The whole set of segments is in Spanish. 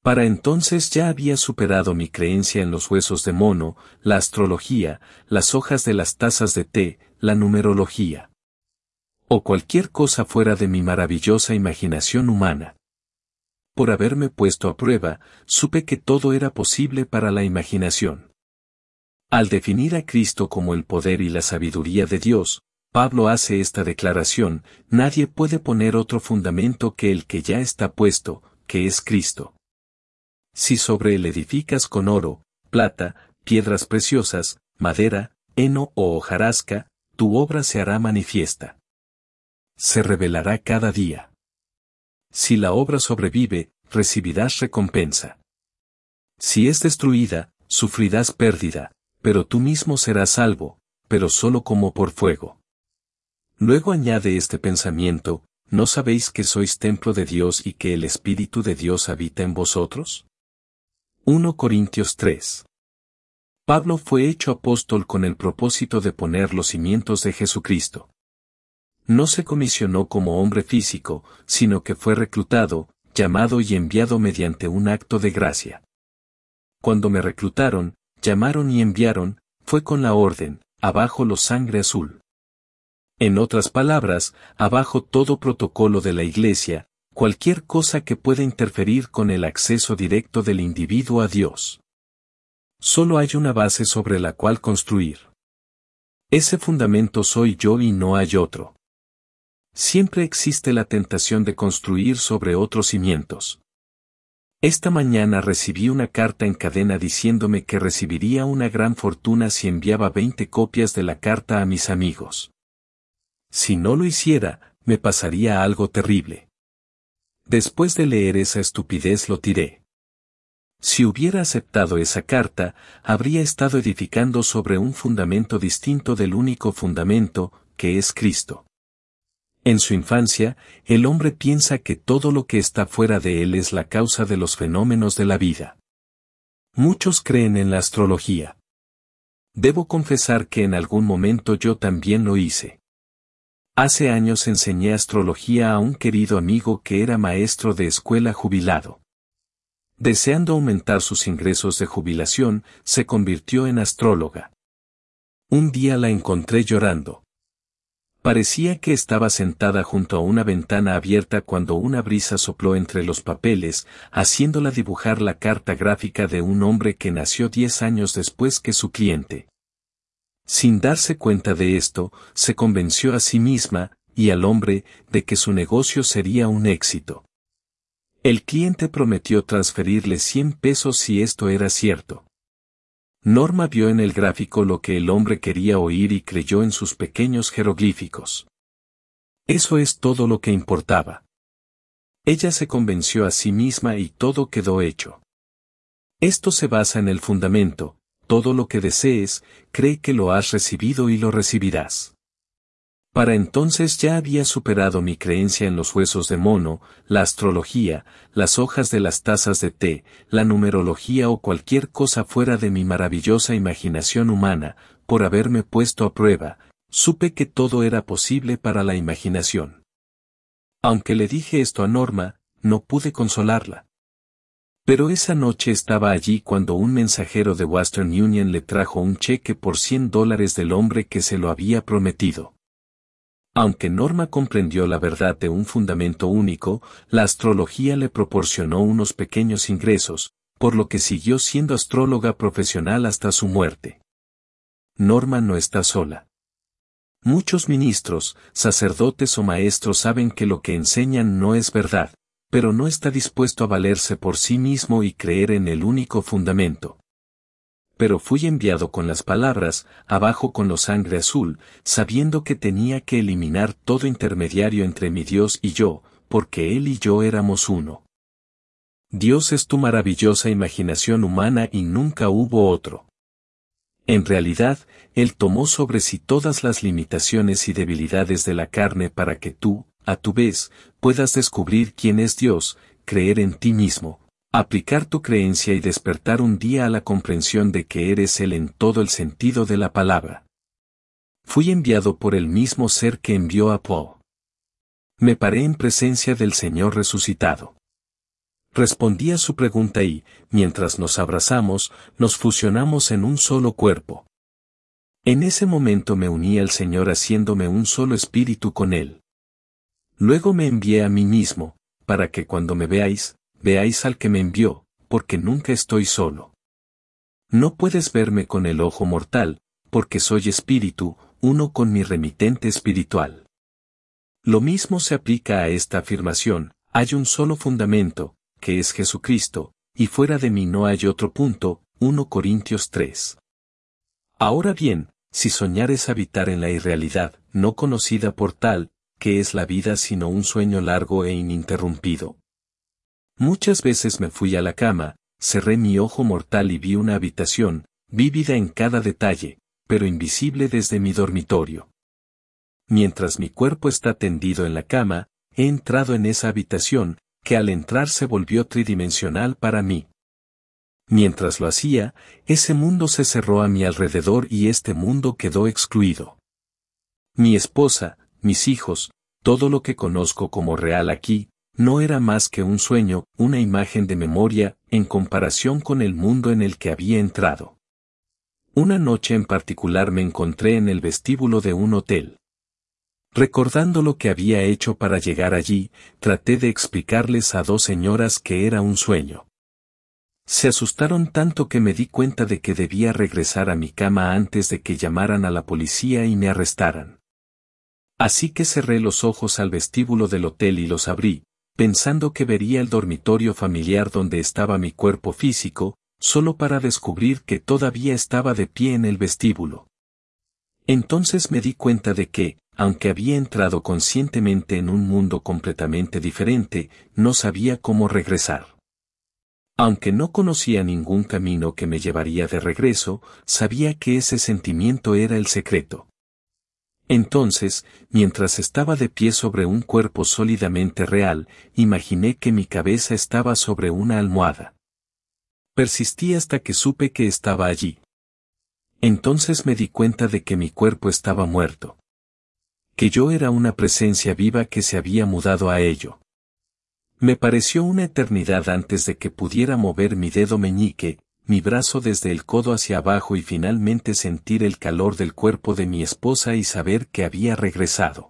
Para entonces ya había superado mi creencia en los huesos de mono, la astrología, las hojas de las tazas de té, la numerología. O cualquier cosa fuera de mi maravillosa imaginación humana. Por haberme puesto a prueba, supe que todo era posible para la imaginación. Al definir a Cristo como el poder y la sabiduría de Dios, Pablo hace esta declaración: nadie puede poner otro fundamento que el que ya está puesto, que es Cristo. Si sobre él edificas con oro, plata, piedras preciosas, madera, heno o hojarasca, tu obra se hará manifiesta. Se revelará cada día. Si la obra sobrevive, recibirás recompensa. Si es destruida, sufrirás pérdida, pero tú mismo serás salvo, pero solo como por fuego. Luego añade este pensamiento: ¿no sabéis que sois templo de Dios y que el Espíritu de Dios habita en vosotros? 1 Corintios 3. Pablo fue hecho apóstol con el propósito de poner los cimientos de Jesucristo. No se comisionó como hombre físico, sino que fue reclutado, llamado y enviado mediante un acto de gracia. Cuando me reclutaron, llamaron y enviaron, fue con la orden: abajo los sangre azul. En otras palabras, abajo todo protocolo de la Iglesia, cualquier cosa que pueda interferir con el acceso directo del individuo a Dios. Solo hay una base sobre la cual construir. Ese fundamento soy yo y no hay otro. Siempre existe la tentación de construir sobre otros cimientos. Esta mañana recibí una carta en cadena diciéndome que recibiría una gran fortuna si enviaba 20 copias de la carta a mis amigos. Si no lo hiciera, me pasaría algo terrible. Después de leer esa estupidez lo tiré. Si hubiera aceptado esa carta, habría estado edificando sobre un fundamento distinto del único fundamento, que es Cristo. En su infancia, el hombre piensa que todo lo que está fuera de él es la causa de los fenómenos de la vida. Muchos creen en la astrología. Debo confesar que en algún momento yo también lo hice. Hace años enseñé astrología a un querido amigo que era maestro de escuela jubilado. Deseando aumentar sus ingresos de jubilación, se convirtió en astróloga. Un día la encontré llorando. Parecía que estaba sentada junto a una ventana abierta cuando una brisa sopló entre los papeles, haciéndola dibujar la carta gráfica de un hombre que nació 10 años después que su cliente. Sin darse cuenta de esto, se convenció a sí misma, y al hombre, de que su negocio sería un éxito. El cliente prometió transferirle 100 pesos si esto era cierto. Norma vio en el gráfico lo que el hombre quería oír y creyó en sus pequeños jeroglíficos. Eso es todo lo que importaba. Ella se convenció a sí misma y todo quedó hecho. Esto se basa en el fundamento: todo lo que desees, cree que lo has recibido y lo recibirás. Para entonces ya había superado mi creencia en los huesos de mono, la astrología, las hojas de las tazas de té, la numerología o cualquier cosa fuera de mi maravillosa imaginación humana. Por haberme puesto a prueba, supe que todo era posible para la imaginación. Aunque le dije esto a Norma, no pude consolarla. Pero esa noche estaba allí cuando un mensajero de Western Union le trajo un cheque por $100 del hombre que se lo había prometido. Aunque Norma comprendió la verdad de un fundamento único, la astrología le proporcionó unos pequeños ingresos, por lo que siguió siendo astróloga profesional hasta su muerte. Norma no está sola. Muchos ministros, sacerdotes o maestros saben que lo que enseñan no es verdad, pero no está dispuesto a valerse por sí mismo y creer en el único fundamento. Pero fui enviado con las palabras: abajo con lo sangre azul, sabiendo que tenía que eliminar todo intermediario entre mi Dios y yo, porque Él y yo éramos uno. Dios es tu maravillosa imaginación humana y nunca hubo otro. En realidad, Él tomó sobre sí todas las limitaciones y debilidades de la carne para que tú, a tu vez, puedas descubrir quién es Dios, creer en ti mismo, aplicar tu creencia y despertar un día a la comprensión de que eres Él en todo el sentido de la palabra. Fui enviado por el mismo ser que envió a Paul. Me paré en presencia del Señor resucitado. Respondí a su pregunta y, mientras nos abrazamos, nos fusionamos en un solo cuerpo. En ese momento me uní al Señor haciéndome un solo espíritu con Él. Luego me envié a mí mismo, para que cuando me veáis, veáis al que me envió, porque nunca estoy solo. No puedes verme con el ojo mortal, porque soy espíritu, uno con mi remitente espiritual. Lo mismo se aplica a esta afirmación, hay un solo fundamento, que es Jesucristo, y fuera de mí no hay otro punto, 1 Corintios 3. Ahora bien, si soñar es habitar en la irrealidad, no conocida por tal, que es la vida sino un sueño largo e ininterrumpido. Muchas veces me fui a la cama, cerré mi ojo mortal y vi una habitación, vívida en cada detalle, pero invisible desde mi dormitorio. Mientras mi cuerpo está tendido en la cama, he entrado en esa habitación, que al entrar se volvió tridimensional para mí. Mientras lo hacía, ese mundo se cerró a mi alrededor y este mundo quedó excluido. Mi esposa, mis hijos, todo lo que conozco como real aquí, no era más que un sueño, una imagen de memoria, en comparación con el mundo en el que había entrado. Una noche en particular me encontré en el vestíbulo de un hotel. Recordando lo que había hecho para llegar allí, traté de explicarles a dos señoras que era un sueño. Se asustaron tanto que me di cuenta de que debía regresar a mi cama antes de que llamaran a la policía y me arrestaran. Así que cerré los ojos al vestíbulo del hotel y los abrí, pensando que vería el dormitorio familiar donde estaba mi cuerpo físico, solo para descubrir que todavía estaba de pie en el vestíbulo. Entonces me di cuenta de que, aunque había entrado conscientemente en un mundo completamente diferente, no sabía cómo regresar. Aunque no conocía ningún camino que me llevaría de regreso, sabía que ese sentimiento era el secreto. Entonces, mientras estaba de pie sobre un cuerpo sólidamente real, imaginé que mi cabeza estaba sobre una almohada. Persistí hasta que supe que estaba allí. Entonces me di cuenta de que mi cuerpo estaba muerto. Que yo era una presencia viva que se había mudado a ello. Me pareció una eternidad antes de que pudiera mover mi dedo meñique, mi brazo desde el codo hacia abajo y finalmente sentir el calor del cuerpo de mi esposa y saber que había regresado.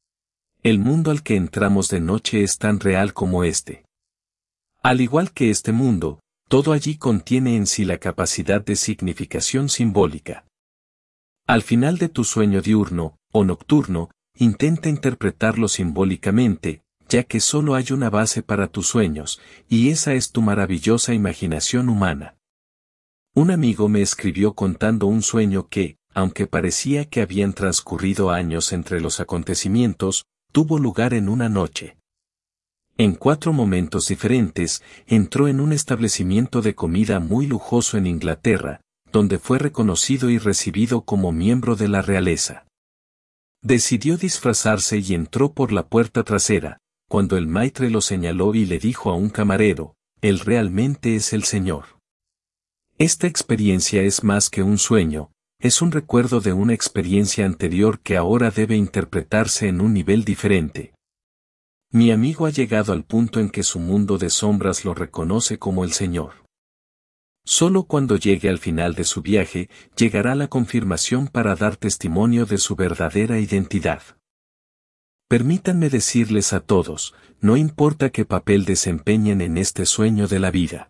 El mundo al que entramos de noche es tan real como este. Al igual que este mundo, todo allí contiene en sí la capacidad de significación simbólica. Al final de tu sueño diurno, o nocturno, intenta interpretarlo simbólicamente, ya que solo hay una base para tus sueños, y esa es tu maravillosa imaginación humana. Un amigo me escribió contando un sueño que, aunque parecía que habían transcurrido años entre los acontecimientos, tuvo lugar en una noche. En 4 momentos diferentes, entró en un establecimiento de comida muy lujoso en Inglaterra, donde fue reconocido y recibido como miembro de la realeza. Decidió disfrazarse y entró por la puerta trasera, cuando el maitre lo señaló y le dijo a un camarero, «Él realmente es el señor». Esta experiencia es más que un sueño, es un recuerdo de una experiencia anterior que ahora debe interpretarse en un nivel diferente. Mi amigo ha llegado al punto en que su mundo de sombras lo reconoce como el Señor. Solo cuando llegue al final de su viaje, llegará la confirmación para dar testimonio de su verdadera identidad. Permítanme decirles a todos, no importa qué papel desempeñen en este sueño de la vida.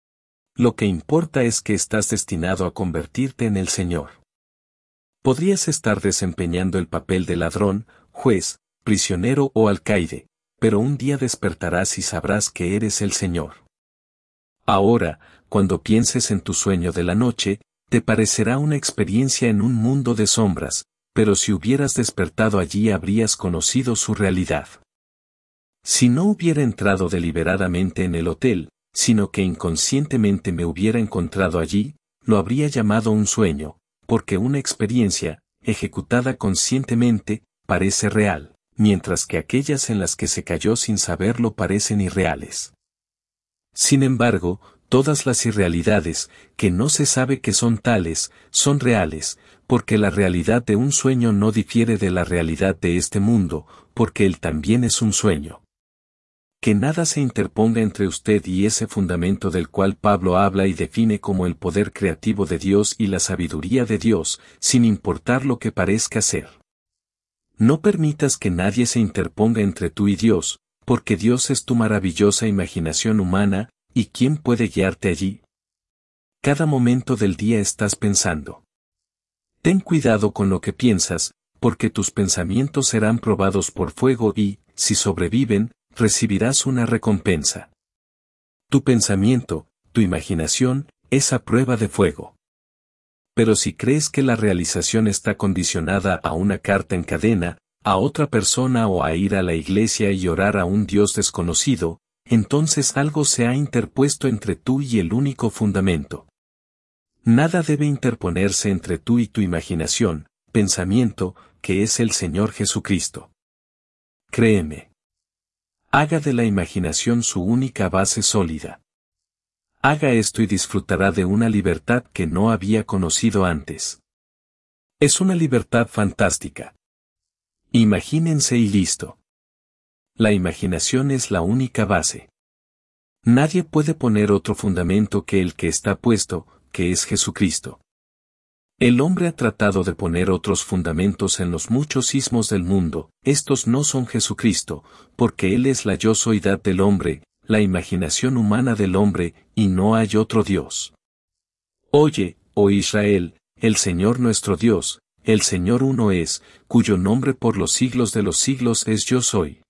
Lo que importa es que estás destinado a convertirte en el Señor. Podrías estar desempeñando el papel de ladrón, juez, prisionero o alcaide, pero un día despertarás y sabrás que eres el Señor. Ahora, cuando pienses en tu sueño de la noche, te parecerá una experiencia en un mundo de sombras, pero si hubieras despertado allí habrías conocido su realidad. Si no hubiera entrado deliberadamente en el hotel, sino que inconscientemente me hubiera encontrado allí, lo habría llamado un sueño, porque una experiencia, ejecutada conscientemente, parece real, mientras que aquellas en las que se cayó sin saberlo parecen irreales. Sin embargo, todas las irrealidades, que no se sabe que son tales, son reales, porque la realidad de un sueño no difiere de la realidad de este mundo, porque él también es un sueño. Que nada se interponga entre usted y ese fundamento del cual Pablo habla y define como el poder creativo de Dios y la sabiduría de Dios, sin importar lo que parezca ser. No permitas que nadie se interponga entre tú y Dios, porque Dios es tu maravillosa imaginación humana, ¿y quién puede guiarte allí? Cada momento del día estás pensando. Ten cuidado con lo que piensas, porque tus pensamientos serán probados por fuego y, si sobreviven, recibirás una recompensa. Tu pensamiento, tu imaginación, es a prueba de fuego. Pero si crees que la realización está condicionada a una carta en cadena, a otra persona o a ir a la iglesia y orar a un Dios desconocido, entonces algo se ha interpuesto entre tú y el único fundamento. Nada debe interponerse entre tú y tu imaginación, pensamiento, que es el Señor Jesucristo. Créeme. Haga de la imaginación su única base sólida. Haga esto y disfrutará de una libertad que no había conocido antes. Es una libertad fantástica. Imagínense y listo. La imaginación es la única base. Nadie puede poner otro fundamento que el que está puesto, que es Jesucristo. El hombre ha tratado de poner otros fundamentos en los muchos sismos del mundo, estos no son Jesucristo, porque Él es la yo-soidad del hombre, la imaginación humana del hombre, y no hay otro Dios. Oye, oh Israel, el Señor nuestro Dios, el Señor uno es, cuyo nombre por los siglos de los siglos es Yo Soy.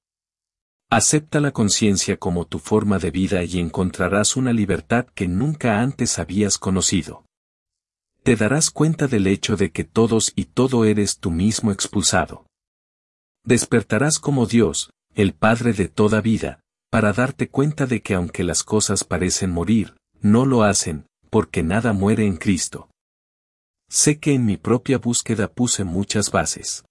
Acepta la conciencia como tu forma de vida y encontrarás una libertad que nunca antes habías conocido. Te darás cuenta del hecho de que todos y todo eres tú mismo expulsado. Despertarás como Dios, el Padre de toda vida, para darte cuenta de que aunque las cosas parecen morir, no lo hacen, porque nada muere en Cristo. Sé que en mi propia búsqueda puse muchas bases.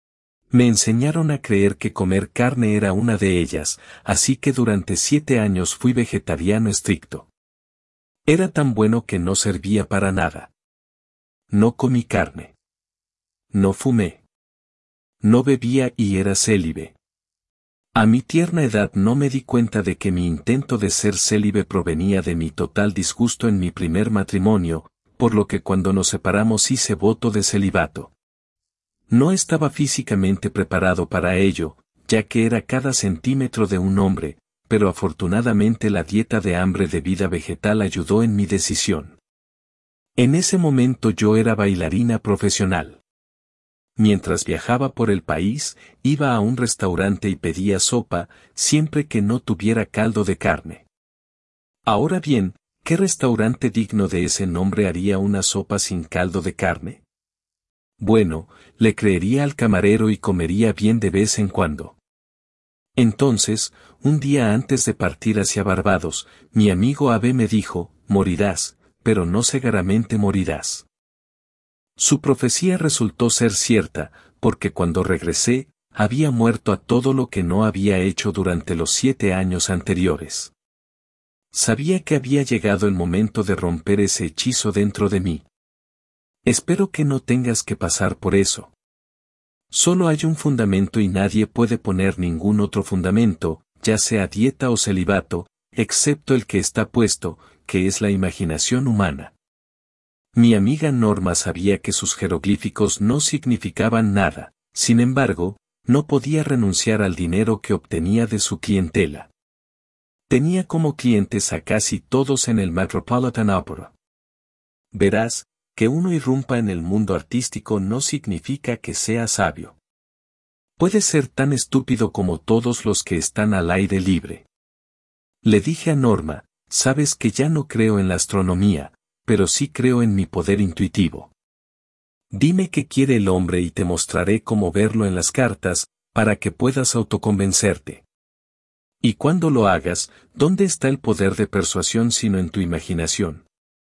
Me enseñaron a creer que comer carne era una de ellas, así que durante 7 años fui vegetariano estricto. Era tan bueno que no servía para nada. No comí carne. No fumé. No bebía y era célibe. A mi tierna edad no me di cuenta de que mi intento de ser célibe provenía de mi total disgusto en mi primer matrimonio, por lo que cuando nos separamos hice voto de celibato. No estaba físicamente preparado para ello, ya que era cada centímetro de un hombre, pero afortunadamente la dieta de hambre de vida vegetal ayudó en mi decisión. En ese momento yo era bailarina profesional. Mientras viajaba por el país, iba a un restaurante y pedía sopa, siempre que no tuviera caldo de carne. Ahora bien, ¿qué restaurante digno de ese nombre haría una sopa sin caldo de carne? Bueno, le creería al camarero y comería bien de vez en cuando. Entonces, un día antes de partir hacia Barbados, mi amigo Abe me dijo, morirás, pero no cegaramente morirás. Su profecía resultó ser cierta, porque cuando regresé, había muerto a todo lo que no había hecho durante los 7 años anteriores. Sabía que había llegado el momento de romper ese hechizo dentro de mí. Espero que no tengas que pasar por eso. Solo hay un fundamento y nadie puede poner ningún otro fundamento, ya sea dieta o celibato, excepto el que está puesto, que es la imaginación humana. Mi amiga Norma sabía que sus jeroglíficos no significaban nada, sin embargo, no podía renunciar al dinero que obtenía de su clientela. Tenía como clientes a casi todos en el Metropolitan Opera. Verás, que uno irrumpa en el mundo artístico no significa que sea sabio. Puede ser tan estúpido como todos los que están al aire libre. Le dije a Norma, sabes que ya no creo en la astronomía, pero sí creo en mi poder intuitivo. Dime qué quiere el hombre y te mostraré cómo verlo en las cartas, para que puedas autoconvencerte. Y cuando lo hagas, ¿dónde está el poder de persuasión sino en tu imaginación?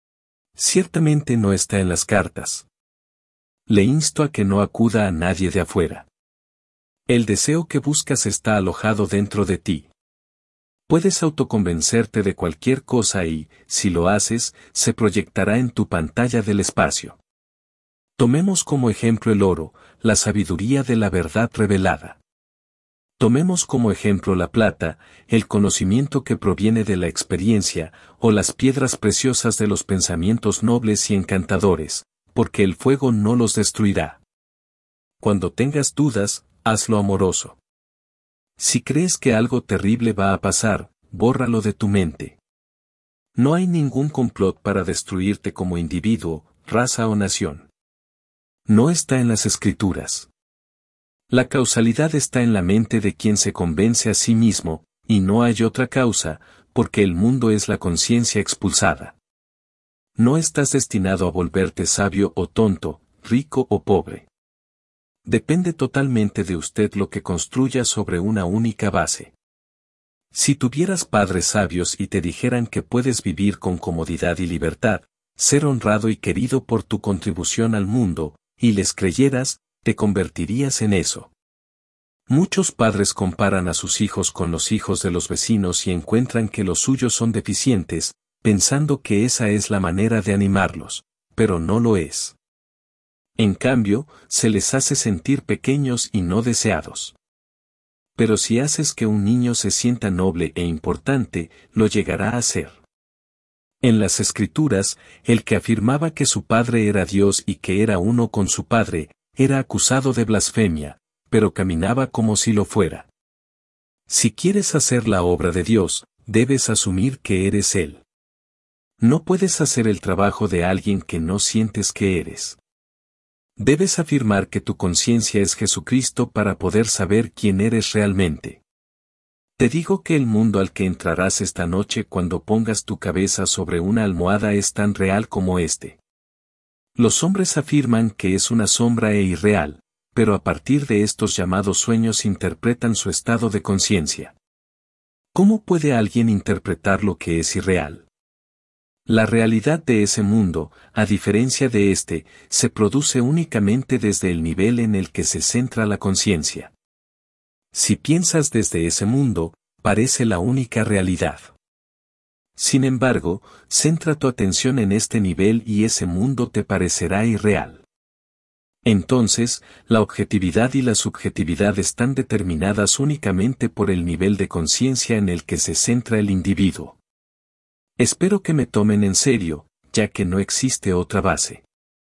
Ciertamente no está en las cartas. Le insto a que no acuda a nadie de afuera. El deseo que buscas está alojado dentro de ti. Puedes autoconvencerte de cualquier cosa y, si lo haces, se proyectará en tu pantalla del espacio. Tomemos como ejemplo el oro, la sabiduría de la verdad revelada. Tomemos como ejemplo la plata, el conocimiento que proviene de la experiencia, o las piedras preciosas de los pensamientos nobles y encantadores, porque el fuego no los destruirá. Cuando tengas dudas, hazlo amoroso. Si crees que algo terrible va a pasar, bórralo de tu mente. No hay ningún complot para destruirte como individuo, raza o nación. No está en las escrituras. La causalidad está en la mente de quien se convence a sí mismo, y no hay otra causa, porque el mundo es la conciencia expulsada. No estás destinado a volverte sabio o tonto, rico o pobre. Depende totalmente de usted lo que construya sobre una única base. Si tuvieras padres sabios y te dijeran que puedes vivir con comodidad y libertad, ser honrado y querido por tu contribución al mundo, y les creyeras, te convertirías en eso. Muchos padres comparan a sus hijos con los hijos de los vecinos y encuentran que los suyos son deficientes, pensando que esa es la manera de animarlos, pero no lo es. En cambio, se les hace sentir pequeños y no deseados. Pero si haces que un niño se sienta noble e importante, lo llegará a ser. En las Escrituras, el que afirmaba que su padre era Dios y que era uno con su padre, era acusado de blasfemia, pero caminaba como si lo fuera. Si quieres hacer la obra de Dios, debes asumir que eres Él. No puedes hacer el trabajo de alguien que no sientes que eres. Debes afirmar que tu conciencia es Jesucristo para poder saber quién eres realmente. Te digo que el mundo al que entrarás esta noche cuando pongas tu cabeza sobre una almohada es tan real como este. Los hombres afirman que es una sombra e irreal, pero a partir de estos llamados sueños interpretan su estado de conciencia. ¿Cómo puede alguien interpretar lo que es irreal? La realidad de ese mundo, a diferencia de este, se produce únicamente desde el nivel en el que se centra la conciencia. Si piensas desde ese mundo, parece la única realidad. Sin embargo, centra tu atención en este nivel y ese mundo te parecerá irreal. Entonces, la objetividad y la subjetividad están determinadas únicamente por el nivel de conciencia en el que se centra el individuo. Espero que me tomen en serio, ya que no existe otra base.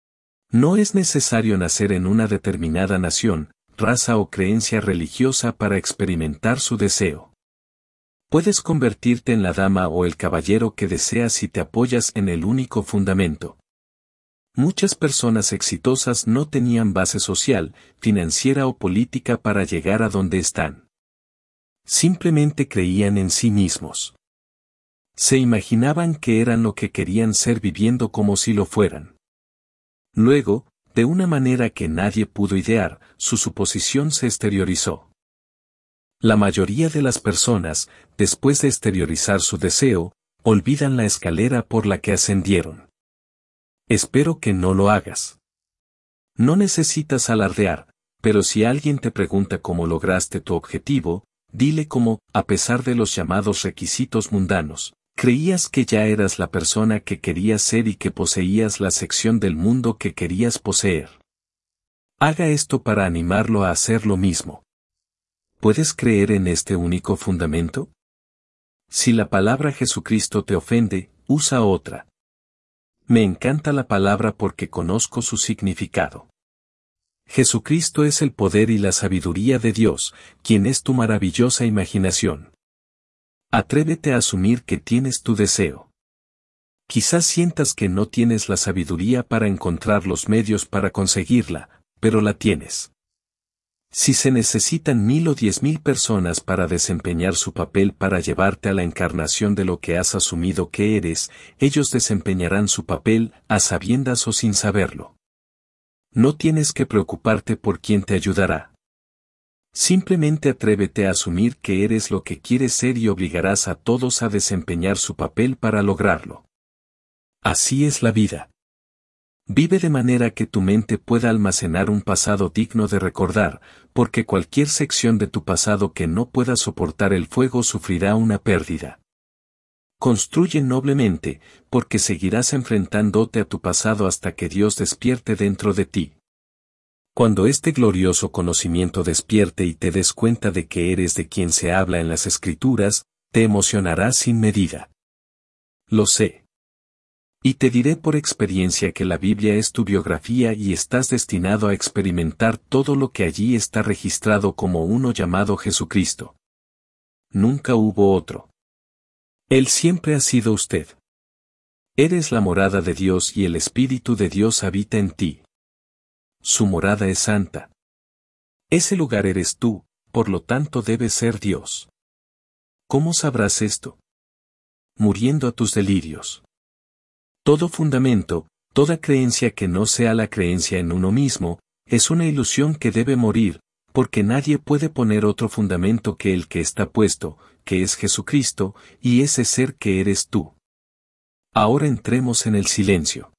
No es necesario nacer en una determinada nación, raza o creencia religiosa para experimentar su deseo. Puedes convertirte en la dama o el caballero que deseas si te apoyas en el único fundamento. Muchas personas exitosas no tenían base social, financiera o política para llegar a donde están. Simplemente creían en sí mismos. Se imaginaban que eran lo que querían ser viviendo como si lo fueran. Luego, de una manera que nadie pudo idear, su suposición se exteriorizó. La mayoría de las personas, después de exteriorizar su deseo, olvidan la escalera por la que ascendieron. Espero que no lo hagas. No necesitas alardear, pero si alguien te pregunta cómo lograste tu objetivo, dile cómo, a pesar de los llamados requisitos mundanos, creías que ya eras la persona que querías ser y que poseías la sección del mundo que querías poseer. Haga esto para animarlo a hacer lo mismo. ¿Puedes creer en este único fundamento? Si la palabra Jesucristo te ofende, usa otra. Me encanta la palabra porque conozco su significado. Jesucristo es el poder y la sabiduría de Dios, quien es tu maravillosa imaginación. Atrévete a asumir que tienes tu deseo. Quizás sientas que no tienes la sabiduría para encontrar los medios para conseguirla, pero la tienes. Si se necesitan 1000 o 10.000 personas para desempeñar su papel para llevarte a la encarnación de lo que has asumido que eres, ellos desempeñarán su papel, a sabiendas o sin saberlo. No tienes que preocuparte por quién te ayudará. Simplemente atrévete a asumir que eres lo que quieres ser y obligarás a todos a desempeñar su papel para lograrlo. Así es la vida. Vive de manera que tu mente pueda almacenar un pasado digno de recordar, porque cualquier sección de tu pasado que no pueda soportar el fuego sufrirá una pérdida. Construye noblemente, porque seguirás enfrentándote a tu pasado hasta que Dios despierte dentro de ti. Cuando este glorioso conocimiento despierte y te des cuenta de que eres de quien se habla en las Escrituras, te emocionarás sin medida. Lo sé. Y te diré por experiencia que la Biblia es tu biografía y estás destinado a experimentar todo lo que allí está registrado como uno llamado Jesucristo. Nunca hubo otro. Él siempre ha sido usted. Eres la morada de Dios y el Espíritu de Dios habita en ti. Su morada es santa. Ese lugar eres tú, por lo tanto debes ser Dios. ¿Cómo sabrás esto? Muriendo a tus delirios. Todo fundamento, toda creencia que no sea la creencia en uno mismo, es una ilusión que debe morir, porque nadie puede poner otro fundamento que el que está puesto, que es Jesucristo, y ese ser que eres tú. Ahora entremos en el silencio.